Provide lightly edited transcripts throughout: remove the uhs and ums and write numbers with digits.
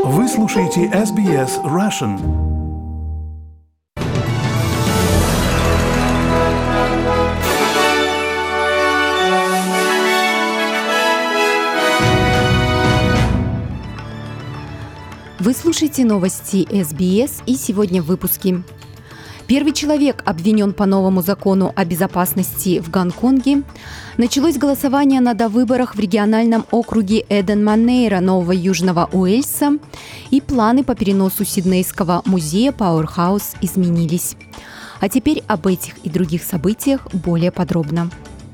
Вы слушаете SBS Russian. Вы слушаете новости SBS, и сегодня в выпуске. Первый человек обвинен по новому закону о безопасности в Гонконге. Началось голосование на довыборах в региональном округе Эден-Манейра Нового Южного Уэльса. И планы по переносу Сиднейского музея Powerhouse изменились. А теперь об этих и других событиях более подробно.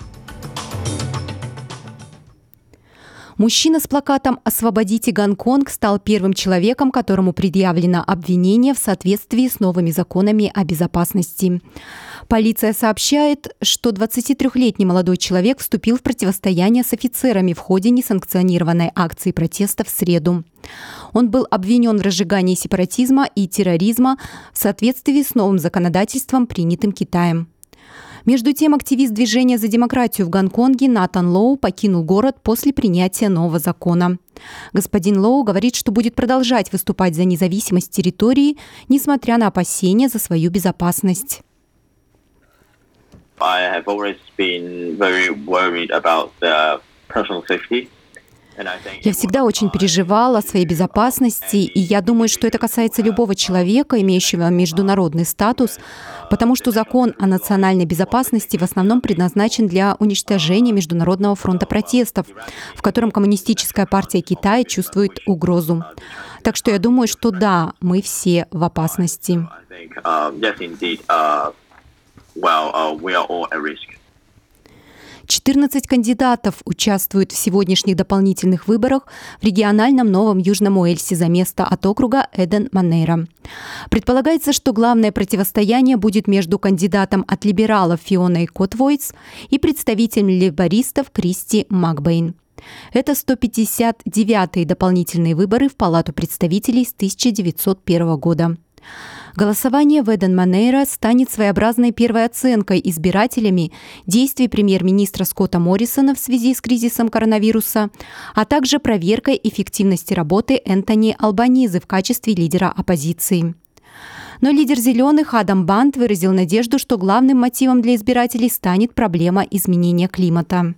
Мужчина с плакатом «Освободите Гонконг» стал первым человеком, которому предъявлено обвинение в соответствии с новыми законами о безопасности. Полиция сообщает, что 23-летний молодой человек вступил в противостояние с офицерами в ходе несанкционированной акции протеста в среду. Он был обвинен в разжигании сепаратизма и терроризма в соответствии с новым законодательством, принятым Китаем. Между тем, активист движения за демократию в Гонконге Натан Лоу покинул город после принятия нового закона. Господин Лоу говорит, что будет продолжать выступать за независимость территории, несмотря на опасения за свою безопасность. I have always been very worried about the personal safety. Я всегда очень переживала о своей безопасности, и я думаю, что это касается любого человека, имеющего международный статус, потому что закон о национальной безопасности в основном предназначен для уничтожения Международного фронта протестов, в котором Коммунистическая партия Китая чувствует угрозу. Так что я думаю, что да, мы все в опасности. 14 кандидатов участвуют в сегодняшних дополнительных выборах в региональном Новом Южном Уэльсе за место от округа Эден-Манейра. Предполагается, что главное противостояние будет между кандидатом от либералов Фионой Котвойтс и представителем лейбористов Кристи Макбейн. Это 159-е дополнительные выборы в Палату представителей с 1901 года. Голосование в Эден-Манейра станет своеобразной первой оценкой избирателями действий премьер-министра Скотта Моррисона в связи с кризисом коронавируса, а также проверкой эффективности работы Энтони Албанизы в качестве лидера оппозиции. Но лидер «Зеленых» Адам Бант выразил надежду, что главным мотивом для избирателей станет проблема изменения климата.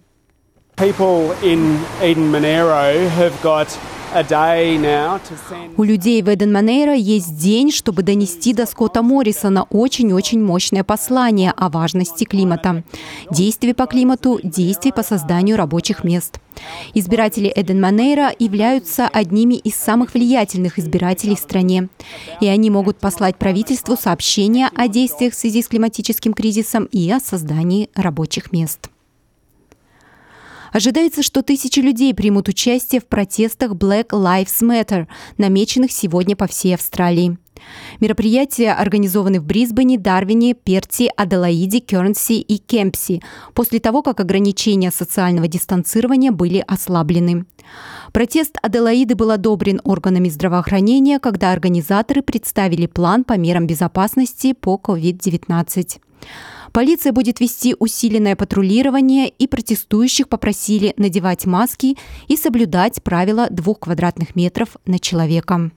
У людей в Эден-Манейра есть день, чтобы донести до Скотта Моррисона очень-очень мощное послание о важности климата. Действия по климату, действия по созданию рабочих мест. Избиратели Эден-Манейра являются одними из самых влиятельных избирателей в стране. И они могут послать правительству сообщения о действиях в связи с климатическим кризисом и о создании рабочих мест. Ожидается, что тысячи людей примут участие в протестах Black Lives Matter, намеченных сегодня по всей Австралии. Мероприятия организованы в Брисбене, Дарвине, Перте, Аделаиде, Кернси и Кемпси, после того, как ограничения социального дистанцирования были ослаблены. Протест Аделаиды был одобрен органами здравоохранения, когда организаторы представили план по мерам безопасности по COVID-19. Полиция будет вести усиленное патрулирование, и протестующих попросили надевать маски и соблюдать правила 2 квадратных метров на человека.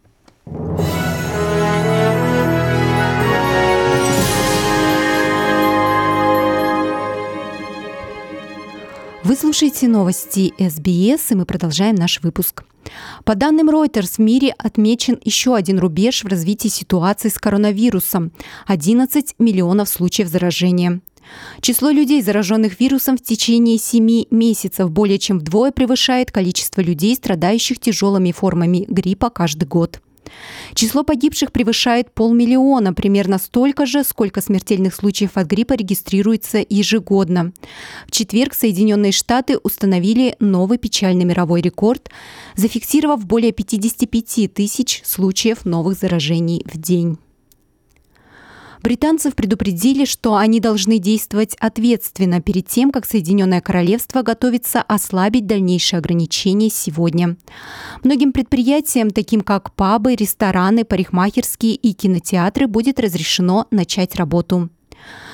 Вы слушаете новости SBS, и мы продолжаем наш выпуск. По данным Reuters, в мире отмечен еще один рубеж в развитии ситуации с коронавирусом – 11 миллионов случаев заражения. Число людей, зараженных вирусом в течение 7 месяцев, более чем вдвое превышает количество людей, страдающих тяжелыми формами гриппа каждый год. Число погибших превышает 500 000, примерно столько же, сколько смертельных случаев от гриппа регистрируется ежегодно. В четверг Соединенные Штаты установили новый печальный мировой рекорд, зафиксировав более 55 тысяч случаев новых заражений в день. Британцев предупредили, что они должны действовать ответственно перед тем, как Соединенное Королевство готовится ослабить дальнейшие ограничения сегодня. Многим предприятиям, таким как пабы, рестораны, парикмахерские и кинотеатры, будет разрешено начать работу.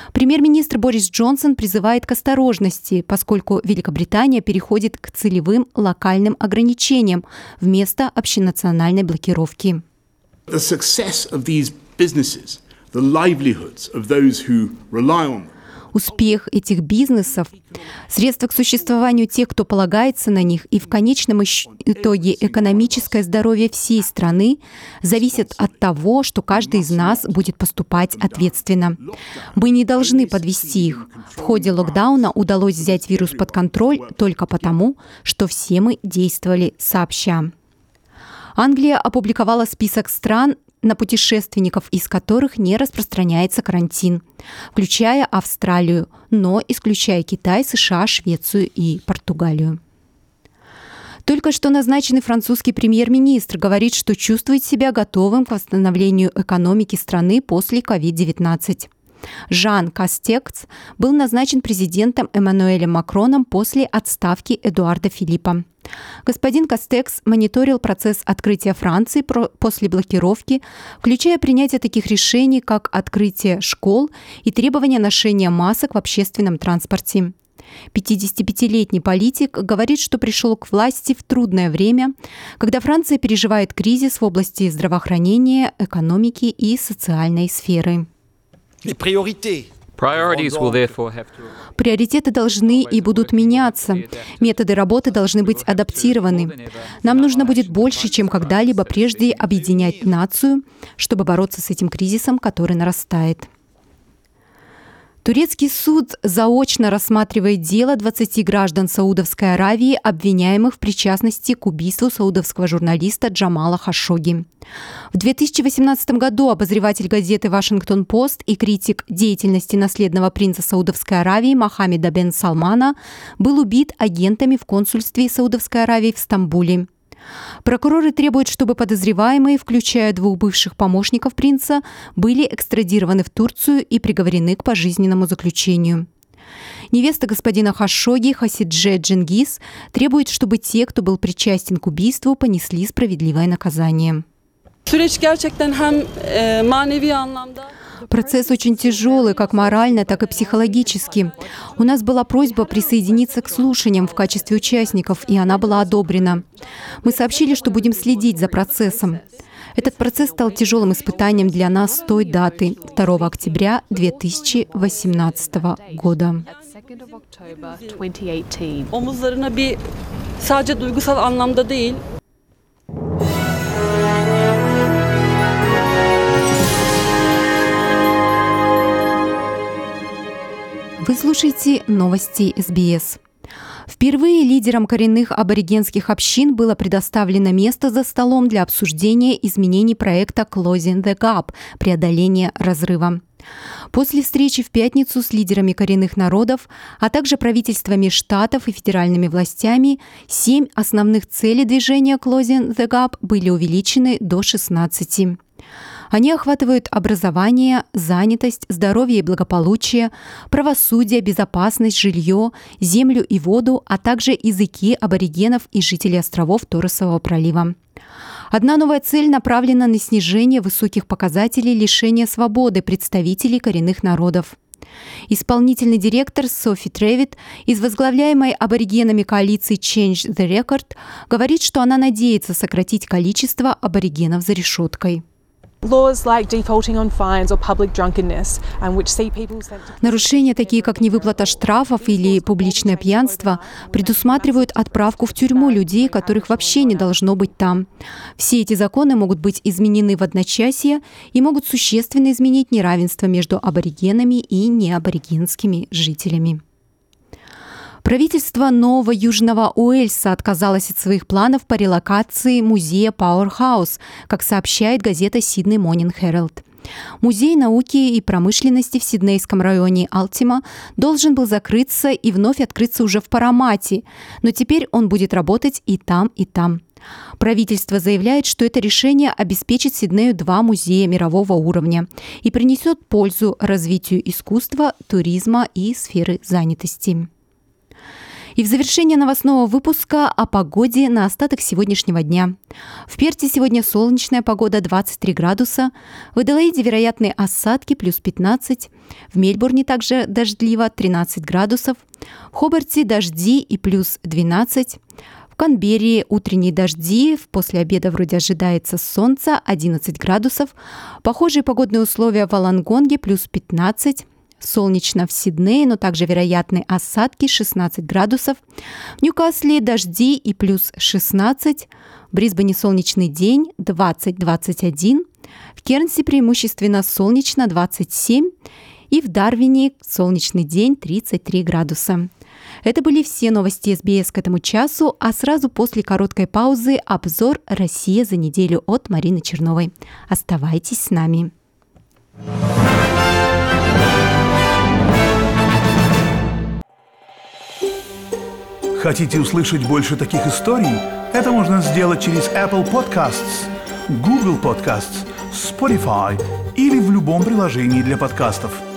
Премьер-министр Борис Джонсон призывает к осторожности, поскольку Великобритания переходит к целевым локальным ограничениям вместо общенациональной блокировки. The success of these businesses, the livelihoods of those who rely on them, Успех этих бизнесов, средства к существованию тех, кто полагается на них, и в конечном итоге экономическое здоровье всей страны зависят от того, что каждый из нас будет поступать ответственно. Мы не должны подвести их. В ходе локдауна удалось взять вирус под контроль только потому, что все мы действовали сообща. Англия опубликовала список стран, на путешественников из которых не распространяется карантин, включая Австралию, но исключая Китай, США, Швецию и Португалию. Только что назначенный французский премьер-министр говорит, что чувствует себя готовым к восстановлению экономики страны после COVID-19. Жан Кастекс был назначен президентом Эммануэлем Макроном после отставки Эдуарда Филиппа. Господин Кастекс мониторил процесс открытия Франции после блокировки, включая принятие таких решений, как открытие школ и требование ношения масок в общественном транспорте. 55-летний политик говорит, что пришел к власти в трудное время, когда Франция переживает кризис в области здравоохранения, экономики и социальной сферы. Приоритеты должны и будут меняться. Методы работы должны быть адаптированы. Нам нужно будет больше, чем когда-либо прежде, объединять нацию, чтобы бороться с этим кризисом, который нарастает. Турецкий суд заочно рассматривает дело 20 граждан Саудовской Аравии, обвиняемых в причастности к убийству саудовского журналиста Джамала Хашогги. В 2018 году обозреватель газеты «Вашингтон-Пост» и критик деятельности наследного принца Саудовской Аравии Мохаммеда бен Салмана был убит агентами в консульстве Саудовской Аравии в Стамбуле. Прокуроры требуют, чтобы подозреваемые, включая 2 бывших помощников принца, были экстрадированы в Турцию и приговорены к пожизненному заключению. Невеста господина Хашогги Хасидже Дженгиз требует, чтобы те, кто был причастен к убийству, понесли справедливое наказание. Процесс очень тяжелый, как морально, так и психологически. У нас была просьба присоединиться к слушаниям в качестве участников, и она была одобрена. Мы сообщили, что будем следить за процессом. Этот процесс стал тяжелым испытанием для нас с той даты, 2 октября 2018 года. Вы слушаете новости СБС. Впервые лидерам коренных аборигенских общин было предоставлено место за столом для обсуждения изменений проекта Closing the Gap – преодоление разрыва. После встречи в пятницу с лидерами коренных народов, а также правительствами штатов и федеральными властями, 7 основных целей движения Closing the Gap были увеличены до 16. Они охватывают образование, занятость, здоровье и благополучие, правосудие, безопасность, жилье, землю и воду, а также языки аборигенов и жителей островов Торресового пролива. Одна новая цель направлена на снижение высоких показателей лишения свободы представителей коренных народов. Исполнительный директор Софи Тревит из возглавляемой аборигенами коалиции Change the Record говорит, что она надеется сократить количество аборигенов за решеткой. Нарушения, такие как невыплата штрафов или публичное пьянство, предусматривают отправку в тюрьму людей, которых вообще не должно быть там. Все эти законы могут быть изменены в одночасье и могут существенно изменить неравенство между аборигенами и неаборигенскими жителями. Правительство Нового Южного Уэльса отказалось от своих планов по релокации музея Powerhouse, как сообщает газета Sydney Morning Herald. Музей науки и промышленности в сиднейском районе Алтима должен был закрыться и вновь открыться уже в Парамате, но теперь он будет работать и там, и там. Правительство заявляет, что это решение обеспечит Сиднею 2 музея мирового уровня и принесет пользу развитию искусства, туризма и сферы занятости. И в завершение новостного выпуска о погоде на остаток сегодняшнего дня. В Перте сегодня солнечная погода 23 градуса, в Аделаиде вероятные осадки плюс 15, в Мельбурне также дождливо 13 градусов, в Хобарте дожди и плюс 12, в Канберре утренние дожди, после обеда вроде ожидается солнце 11 градусов, похожие погодные условия в Волонгонге плюс 15, солнечно в Сиднее, но также вероятны осадки 16 градусов. В Ньюкасле дожди и плюс 16. В Брисбене солнечный день 20-21. В Кернсе преимущественно солнечно 27. И в Дарвине солнечный день 33 градуса. Это были все новости СБС к этому часу, а сразу после короткой паузы обзор «Россия за неделю» от Марины Черновой. Оставайтесь с нами. Хотите услышать больше таких историй? Это можно сделать через Apple Podcasts, Google Podcasts, Spotify или в любом приложении для подкастов.